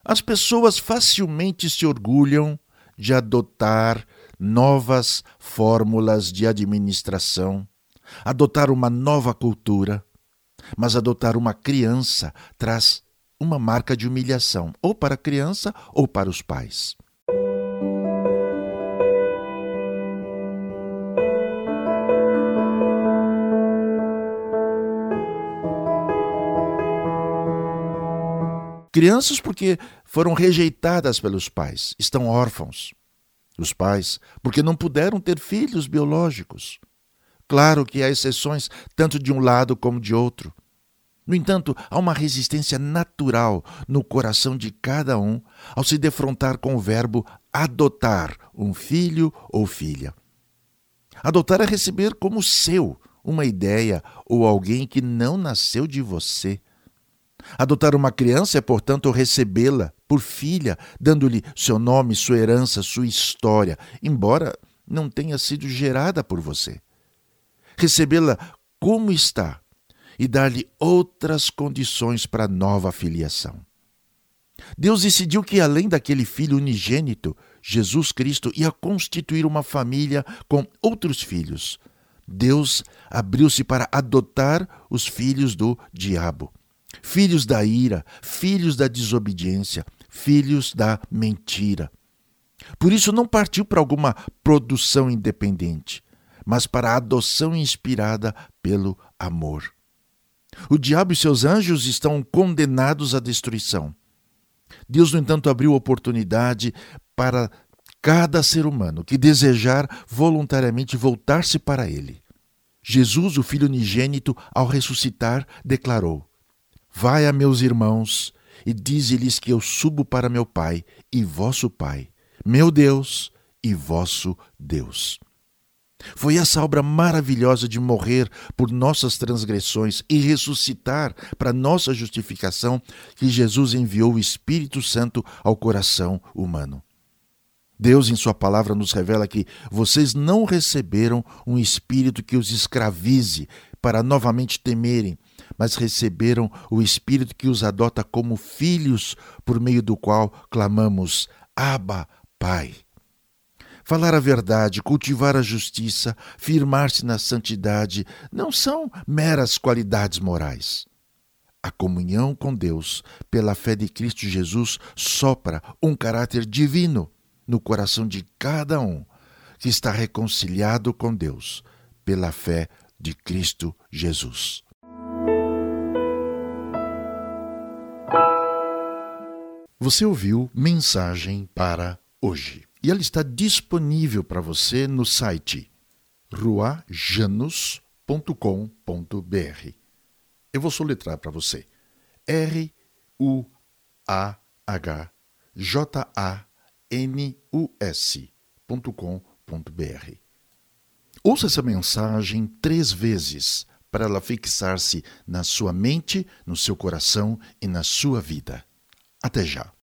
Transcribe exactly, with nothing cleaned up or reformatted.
As pessoas facilmente se orgulham de adotar novas fórmulas de administração, adotar uma nova cultura, mas adotar uma criança traz uma marca de humilhação, ou para a criança ou para os pais. Crianças porque foram rejeitadas pelos pais, estão órfãos. Os pais porque não puderam ter filhos biológicos. Claro que há exceções tanto de um lado como de outro. No entanto, há uma resistência natural no coração de cada um ao se defrontar com o verbo adotar um filho ou filha. Adotar é receber como seu uma ideia ou alguém que não nasceu de você. Adotar uma criança é, portanto, recebê-la por filha, dando-lhe seu nome, sua herança, sua história, embora não tenha sido gerada por você. Recebê-la como está e dar-lhe outras condições para a nova filiação. Deus decidiu que, além daquele filho unigênito, Jesus Cristo ia constituir uma família com outros filhos. Deus abriu-se para adotar os filhos do diabo. Filhos da ira, filhos da desobediência, filhos da mentira. Por isso não partiu para alguma produção independente, mas para a adoção inspirada pelo amor. O diabo e seus anjos estão condenados à destruição. Deus, no entanto, abriu oportunidade para cada ser humano que desejar voluntariamente voltar-se para ele. Jesus, o Filho unigênito, ao ressuscitar, declarou: Vai a meus irmãos e dize-lhes que eu subo para meu Pai e vosso Pai, meu Deus e vosso Deus. Foi essa obra maravilhosa de morrer por nossas transgressões e ressuscitar para nossa justificação que Jesus enviou o Espírito Santo ao coração humano. Deus, em sua palavra, nos revela que vocês não receberam um espírito que os escravize para novamente temerem, mas receberam o Espírito que os adota como filhos, por meio do qual clamamos: Abba, Pai. Falar a verdade, cultivar a justiça, firmar-se na santidade, não são meras qualidades morais. A comunhão com Deus, pela fé de Cristo Jesus, sopra um caráter divino no coração de cada um que está reconciliado com Deus, pela fé de Cristo Jesus. Você ouviu Mensagem para Hoje. E ela está disponível para você no site ruajanus ponto com ponto b r. Eu vou soletrar para você. R U A H J A N U S ponto com ponto b r. Ouça essa mensagem três vezes para ela fixar-se na sua mente, no seu coração e na sua vida. Até já.